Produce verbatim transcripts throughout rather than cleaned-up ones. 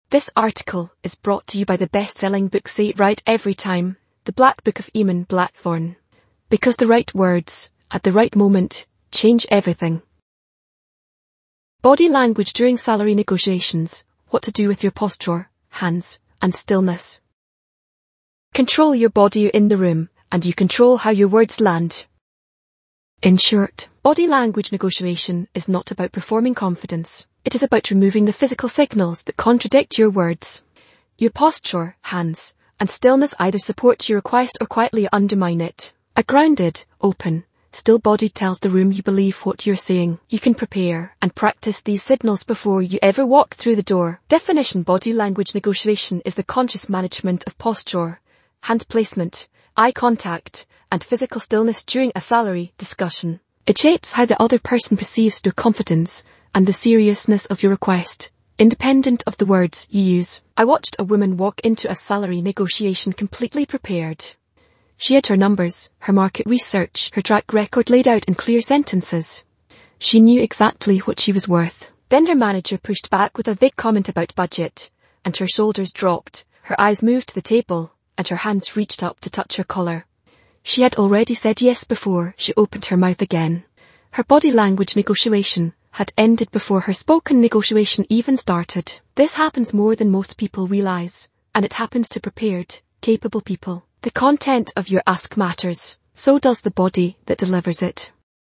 This article is brought to you by the best-selling book Say It Right Every Time, The Black Book of Eamon Blackthorne. Because the right words, at the right moment, change everything. Body language during salary negotiations, what to do with your posture, hands, and stillness. Control your body in the room, and you control how your words land. In short, body language negotiation is not about performing confidence. It is about removing the physical signals that contradict your words. Your posture, hands, and stillness either support your request or quietly undermine it. A grounded, open, still body tells the room you believe what you're saying. You can prepare and practice these signals before you ever walk through the door. Definition: body language negotiation is the conscious management of posture, hand placement, eye contact, and physical stillness during a salary discussion. It shapes how the other person perceives your confidence and the seriousness of your request, independent of the words you use. I watched a woman walk into a salary negotiation completely prepared. She had her numbers, her market research, her track record laid out in clear sentences. She knew exactly what she was worth. Then her manager pushed back with a vague comment about budget, and her shoulders dropped, her eyes moved to the table, and her hands reached up to touch her collar. She had already said yes before she opened her mouth again. Her body language negotiation had ended before her spoken negotiation even started. This happens more than most people realize, and it happens to prepared, capable people. The content of your ask matters, so does the body that delivers it.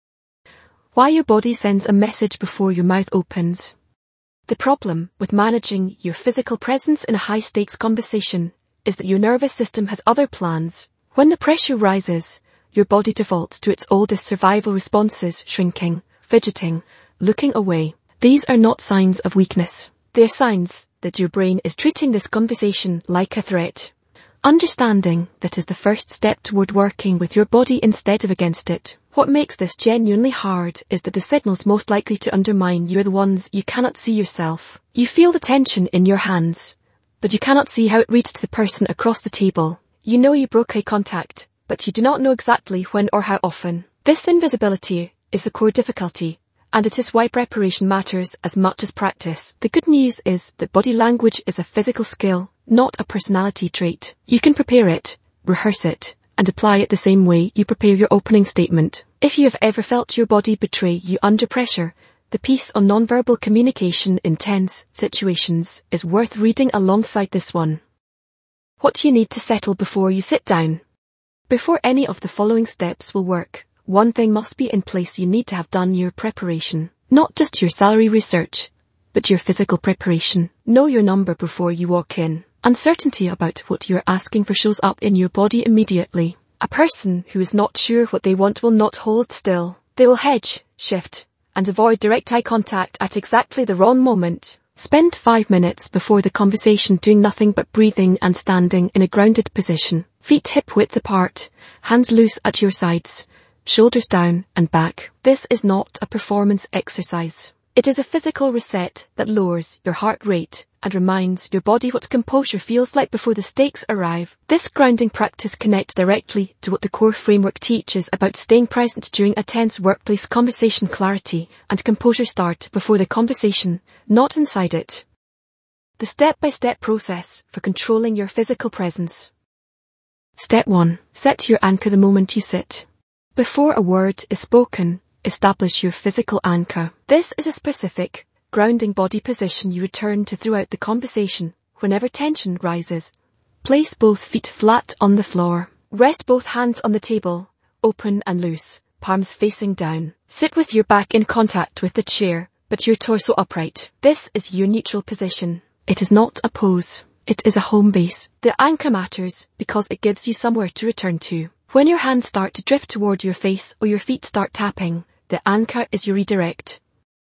Why your body sends a message before your mouth opens. The problem with managing your physical presence in a high-stakes conversation is that your nervous system has other plans. When the pressure rises, your body defaults to its oldest survival responses: shrinking, fidgeting, looking away. These are not signs of weakness. They are signs that your brain is treating this conversation like a threat. Understanding that is the first step toward working with your body instead of against it. What makes this genuinely hard is that the signals most likely to undermine you are the ones you cannot see yourself. You feel the tension in your hands, but you cannot see how it reads to the person across the table. You know you broke eye contact, but you do not know exactly when or how often. This invisibility is the core difficulty, and it is why preparation matters as much as practice. The good news is that body language is a physical skill, not a personality trait. You can prepare it, rehearse it, and apply it the same way you prepare your opening statement. If you have ever felt your body betray you under pressure, the piece on nonverbal communication in tense situations is worth reading alongside this one. What do you need to settle before you sit down? Before any of the following steps will work, one thing must be in place: you need to have done your preparation. Not just your salary research, but your physical preparation. Know your number before you walk in. Uncertainty about what you're asking for shows up in your body immediately. A person who is not sure what they want will not hold still. They will hedge, shift, and avoid direct eye contact at exactly the wrong moment. Spend five minutes before the conversation doing nothing but breathing and standing in a grounded position. Feet hip width apart, hands loose at your sides, shoulders down and back. This is not a performance exercise. It is a physical reset that lowers your heart rate and reminds your body what composure feels like before the stakes arrive. This grounding practice connects directly to what the core framework teaches about staying present during a tense workplace conversation. Clarity and composure start before the conversation, not inside it. The step-by-step process for controlling your physical presence. Step one. Set your anchor the moment you sit. Before a word is spoken, establish your physical anchor. This is a specific, grounding body position you return to throughout the conversation whenever tension rises. Place both feet flat on the floor. Rest both hands on the table, open and loose, palms facing down. Sit with your back in contact with the chair, but your torso upright. This is your neutral position. It is not a pose. It is a home base. The anchor matters because it gives you somewhere to return to. When your hands start to drift toward your face or your feet start tapping, the anchor is your redirect.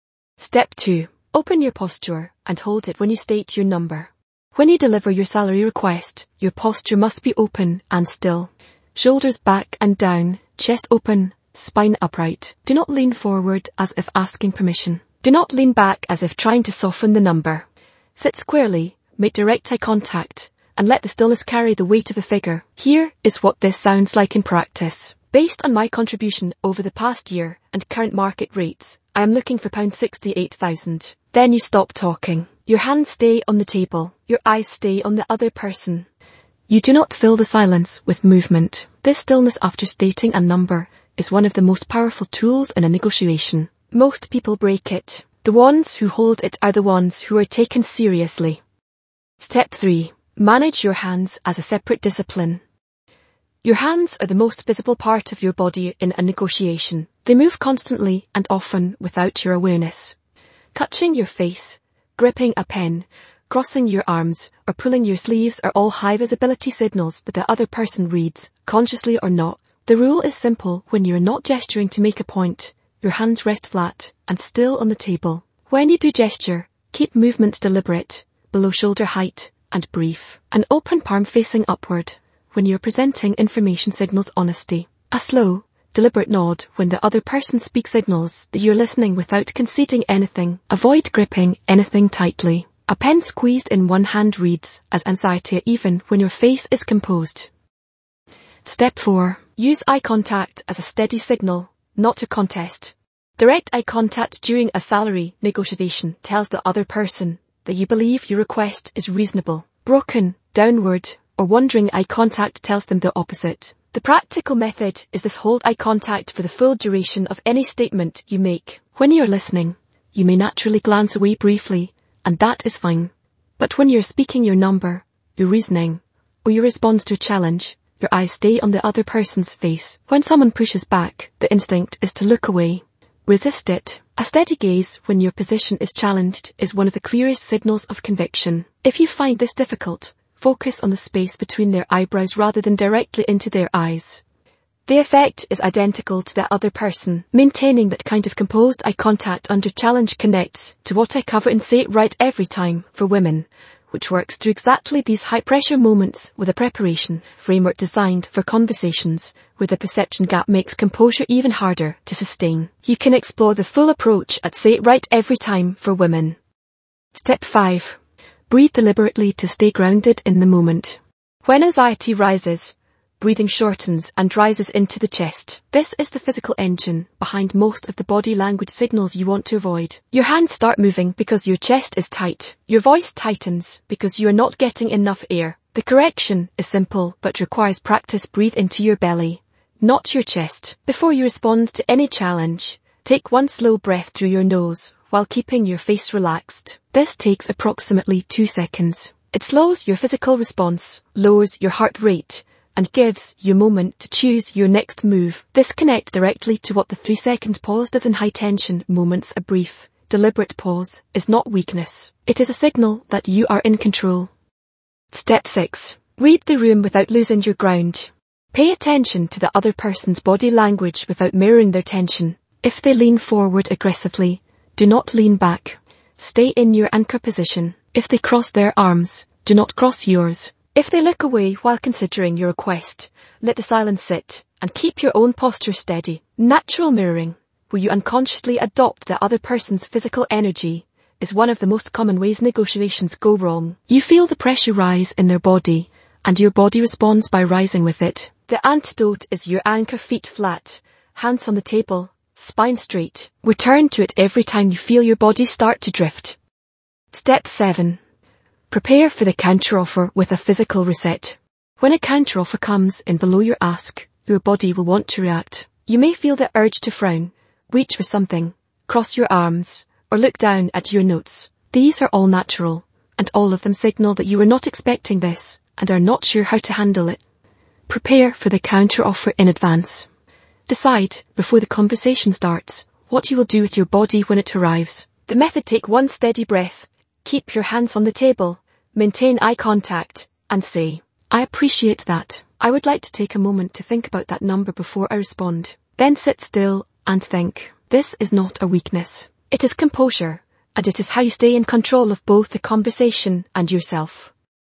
Step two. Open your posture and hold it when you state your number. When you deliver your salary request, your posture must be open and still. Shoulders back and down, chest open, spine upright. Do not lean forward as if asking permission. Do not lean back as if trying to soften the number. Sit squarely, make direct eye contact, and let the stillness carry the weight of the figure. Here is what this sounds like in practice. Based on my contribution over the past year and current market rates, I am looking for sixty-eight thousand pounds. Then you stop talking. Your hands stay on the table. Your eyes stay on the other person. You do not fill the silence with movement. This stillness after stating a number is one of the most powerful tools in a negotiation. Most people break it. The ones who hold it are the ones who are taken seriously. Step three. Manage your hands as a separate discipline. Your hands are the most visible part of your body in a negotiation. They move constantly and often without your awareness. Touching your face, gripping a pen, crossing your arms, or pulling your sleeves are all high visibility signals that the other person reads, consciously or not. The rule is simple. When you're not gesturing to make a point, your hands rest flat and still on the table. When you do gesture, keep movements deliberate, below shoulder height, and brief. An open palm facing upward when you're presenting information signals honesty. A slow, deliberate nod when the other person speaks signals that you're listening without conceding anything. Avoid gripping anything tightly. A pen squeezed in one hand reads as anxiety even when your face is composed. Step four. Use eye contact as a steady signal, not a contest. Direct eye contact during a salary negotiation tells the other person that you believe your request is reasonable. Broken, downward, or wandering eye contact tells them the opposite. The practical method is this: hold eye contact for the full duration of any statement you make. When you're listening, you may naturally glance away briefly, and that is fine. But when you're speaking your number, your reasoning, or your response to a challenge, your eyes stay on the other person's face. When someone pushes back, the instinct is to look away. Resist it. A steady gaze when your position is challenged is one of the clearest signals of conviction. If you find this difficult, focus on the space between their eyebrows rather than directly into their eyes. The effect is identical to the other person. Maintaining that kind of composed eye contact under challenge connects to what I cover in Say It Right Every Time for Women, which works through exactly these high-pressure moments with a preparation framework designed for conversations where the perception gap makes composure even harder to sustain. You can explore the full approach at Say It Right Every Time for Women. Step five. Breathe deliberately to stay grounded in the moment. When anxiety rises, breathing shortens and rises into the chest. This is the physical engine behind most of the body language signals you want to avoid. Your hands start moving because your chest is tight. Your voice tightens because you are not getting enough air. The correction is simple but requires practice. Breathe into your belly, not your chest. Before you respond to any challenge, take one slow breath through your nose while keeping your face relaxed. This takes approximately two seconds. It slows your physical response, lowers your heart rate, and gives you a moment to choose your next move. This connects directly to what the three-second pause does in high-tension moments. A brief, deliberate pause is not weakness. It is a signal that you are in control. Step six. Read the room without losing your ground. Pay attention to the other person's body language without mirroring their tension. If they lean forward aggressively, do not lean back. Stay in your anchor position. If they cross their arms, do not cross yours. If they look away while considering your request, let the silence sit and keep your own posture steady. Natural mirroring, where you unconsciously adopt the other person's physical energy, is one of the most common ways negotiations go wrong. You feel the pressure rise in their body, and your body responds by rising with it. The antidote is your anchor: feet flat, hands on the table, spine straight. Return to it every time you feel your body start to drift. Step seven. Prepare for the counteroffer with a physical reset. When a counteroffer comes in below your ask, your body will want to react. You may feel the urge to frown, reach for something, cross your arms, or look down at your notes. These are all natural, and all of them signal that you are not expecting this and are not sure how to handle it. Prepare for the counteroffer in advance. Decide, before the conversation starts, what you will do with your body when it arrives. The method: take one steady breath, keep your hands on the table, maintain eye contact, and say, "I appreciate that. I would like to take a moment to think about that number before I respond." Then sit still and think. This is not a weakness. It is composure, and it is how you stay in control of both the conversation and yourself.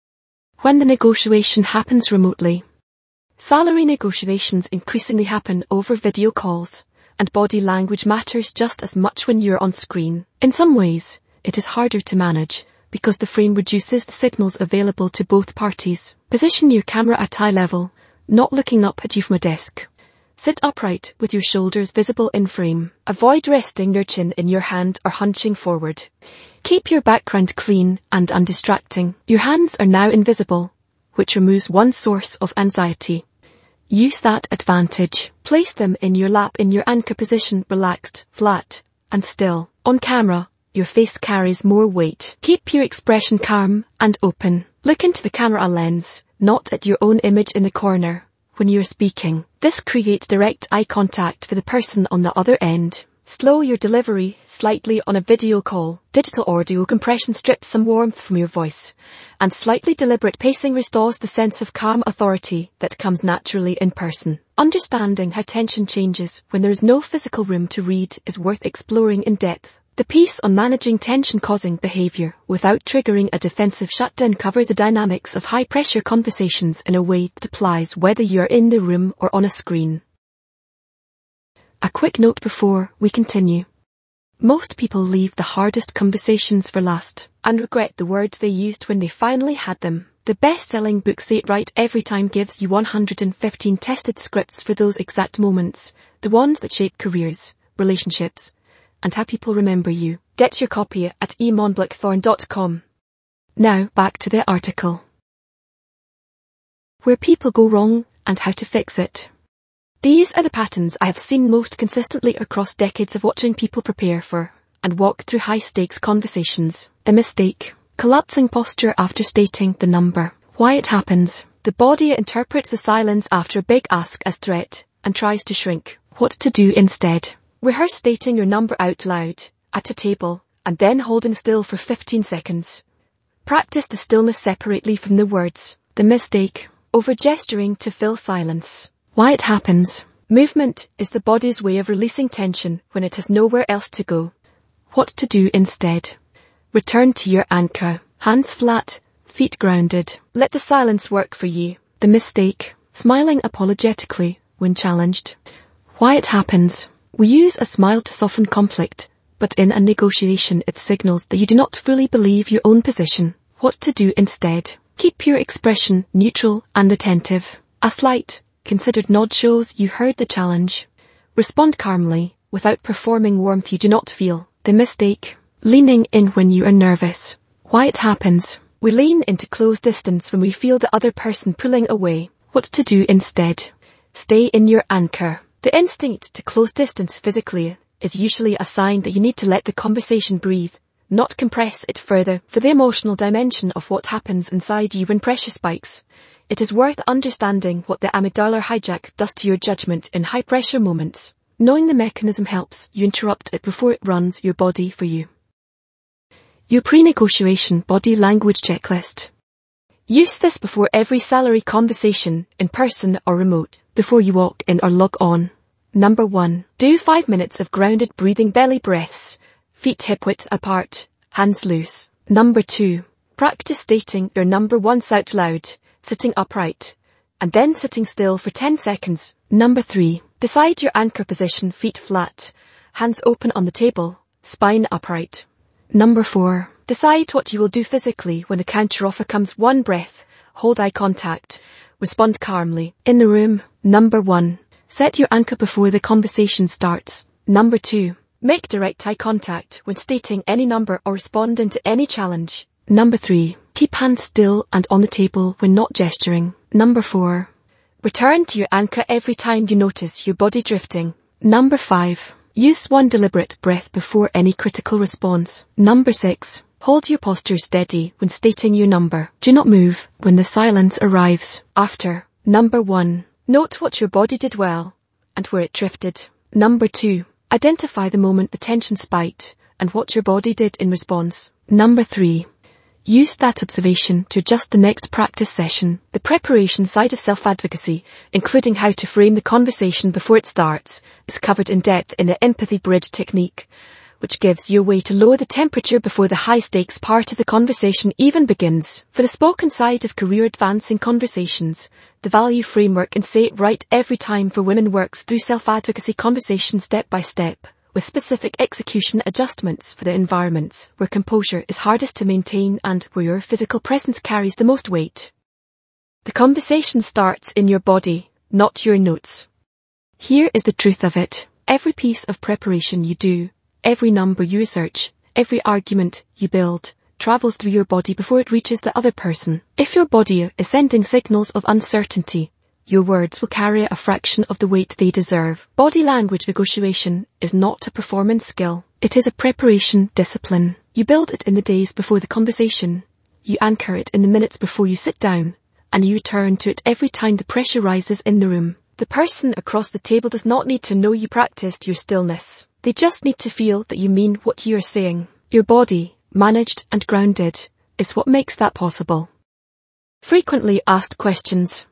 When the negotiation happens remotely. Salary negotiations increasingly happen over video calls, and body language matters just as much when you're on screen. In some ways, it is harder to manage, because the frame reduces the signals available to both parties. Position your camera at eye level, not looking up at you from a desk. Sit upright with your shoulders visible in frame. Avoid resting your chin in your hand or hunching forward. Keep your background clean and undistracting. Your hands are now invisible, which removes one source of anxiety. Use that advantage. Place them in your lap in your anchor position, relaxed, flat, and still. On camera, your face carries more weight. Keep your expression calm and open. Look into the camera lens, not at your own image in the corner when you're speaking. This creates direct eye contact for the person on the other end. Slow your delivery slightly on a video call. Digital audio compression strips some warmth from your voice, and slightly deliberate pacing restores the sense of calm authority that comes naturally in person. Understanding how tension changes when there is no physical room to read is worth exploring in depth. The piece on managing tension-causing behavior without triggering a defensive shutdown covers the dynamics of high-pressure conversations in a way that applies whether you're in the room or on a screen. A quick note before we continue. Most people leave the hardest conversations for last and regret the words they used when they finally had them. The best-selling book Say It Right Every Time gives you one hundred fifteen tested scripts for those exact moments, the ones that shape careers, relationships, and how people remember you. Get your copy at e monblackthorn dot com. Now back to the article. Where people go wrong and how to fix it. These are the patterns I have seen most consistently across decades of watching people prepare for and walk through high-stakes conversations. A mistake. Collapsing posture after stating the number. Why it happens. The body interprets the silence after a big ask as threat and tries to shrink. What to do instead. Rehearse stating your number out loud, at a table, and then holding still for fifteen seconds. Practice the stillness separately from the words. The mistake. Over-gesturing to fill silence. Why it happens. Movement is the body's way of releasing tension when it has nowhere else to go. What to do instead. Return to your anchor. Hands flat, feet grounded. Let the silence work for you. The mistake. Smiling apologetically when challenged. Why it happens. We use a smile to soften conflict, but in a negotiation it signals that you do not fully believe your own position. What to do instead. Keep your expression neutral and attentive. A slight, considered nod shows you heard the challenge. Respond calmly, without performing warmth you do not feel. The mistake. Leaning in when you are nervous. Why it happens. We lean into close distance when we feel the other person pulling away. What to do instead. Stay in your anchor. The instinct to close distance physically is usually a sign that you need to let the conversation breathe, not compress it further. For the emotional dimension of what happens inside you when pressure spikes, it is worth understanding what the amygdala hijack does to your judgment in high-pressure moments. Knowing the mechanism helps you interrupt it before it runs your body for you. Your pre-negotiation body language checklist. Use this before every salary conversation, in person or remote, before you walk in or log on. Number one. Do five minutes of grounded breathing belly breaths, feet hip width apart, hands loose. Number two. Practice stating your number once out loud, sitting upright, and then sitting still for ten seconds. Number three. Decide your anchor position, feet flat, hands open on the table, spine upright. Number four. Decide what you will do physically when a counteroffer comes. One breath, hold eye contact, respond calmly. In the room. Number one. Set your anchor before the conversation starts. Number two. Make direct eye contact when stating any number or responding to any challenge. Number three. Keep hands still and on the table when not gesturing. Number four. Return to your anchor every time you notice your body drifting. Number five. Use one deliberate breath before any critical response. Number six. Hold your posture steady when stating your number. Do not move when the silence arrives. After. Number one. Note what your body did well and where it drifted. Number two. Identify the moment the tension spiked and what your body did in response. Number three. Use that observation to adjust the next practice session. The preparation side of self-advocacy, including how to frame the conversation before it starts, is covered in depth in the empathy bridge technique, which gives you a way to lower the temperature before the high-stakes part of the conversation even begins. For the spoken side of career-advancing conversations, the value framework in Say It Right Every Time for Women works through self-advocacy conversations step by step, with specific execution adjustments for the environments where composure is hardest to maintain and where your physical presence carries the most weight. The conversation starts in your body, not your notes. Here is the truth of it. Every piece of preparation you do, every number you research, every argument you build, travels through your body before it reaches the other person. If your body is sending signals of uncertainty, your words will carry a fraction of the weight they deserve. Body language negotiation is not a performance skill. It is a preparation discipline. You build it in the days before the conversation. You anchor it in the minutes before you sit down, and you return to it every time the pressure rises in the room. The person across the table does not need to know you practiced your stillness. They just need to feel that you mean what you are saying. Your body, managed and grounded, is what makes that possible. Frequently asked questions.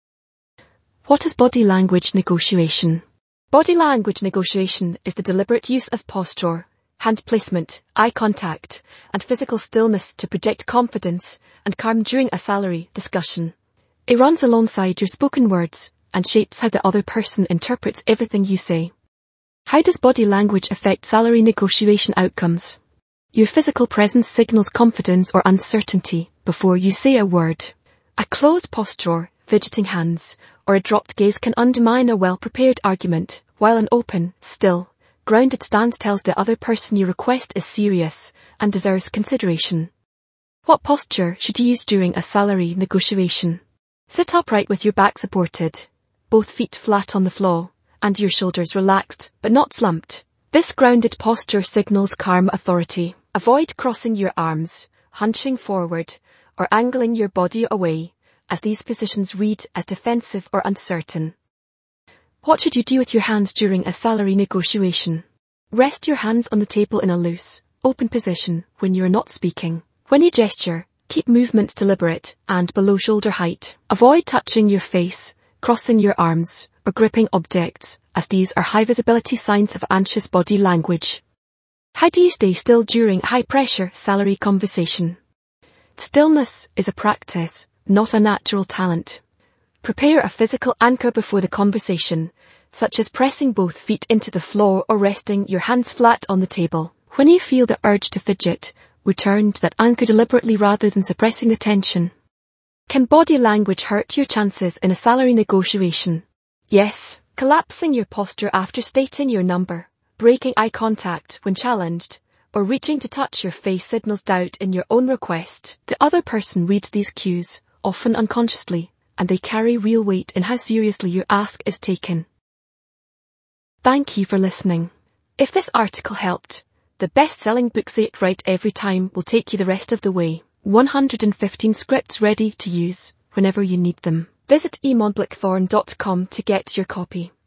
What is body language negotiation? Body language negotiation is the deliberate use of posture, hand placement, eye contact, and physical stillness to project confidence and calm during a salary discussion. It runs alongside your spoken words and shapes how the other person interprets everything you say. How does body language affect salary negotiation outcomes? Your physical presence signals confidence or uncertainty before you say a word. A closed posture, fidgeting hands, or a dropped gaze can undermine a well-prepared argument, while an open, still, grounded stance tells the other person your request is serious and deserves consideration. What posture should you use during a salary negotiation? Sit upright with your back supported, both feet flat on the floor, and your shoulders relaxed but not slumped. This grounded posture signals calm authority. Avoid crossing your arms, hunching forward, or angling your body away, as these positions read as defensive or uncertain. What should you do with your hands during a salary negotiation? Rest your hands on the table in a loose, open position when you are not speaking. When you gesture, keep movements deliberate and below shoulder height. Avoid touching your face, crossing your arms, or gripping objects, as these are high-visibility signs of anxious body language. How do you stay still during high-pressure salary conversation? Stillness is a practice, not a natural talent. Prepare a physical anchor before the conversation, such as pressing both feet into the floor or resting your hands flat on the table. When you feel the urge to fidget, return to that anchor deliberately rather than suppressing the tension. Can body language hurt your chances in a salary negotiation? Yes. Collapsing your posture after stating your number, breaking eye contact when challenged, or reaching to touch your face signals doubt in your own request. The other person reads these cues, often unconsciously, and they carry real weight in how seriously your ask is taken. Thank you for listening. If this article helped, the best-selling book Say It Right Every Time will take you the rest of the way. one hundred fifteen scripts ready to use whenever you need them. Visit e montblackthorn dot com to get your copy.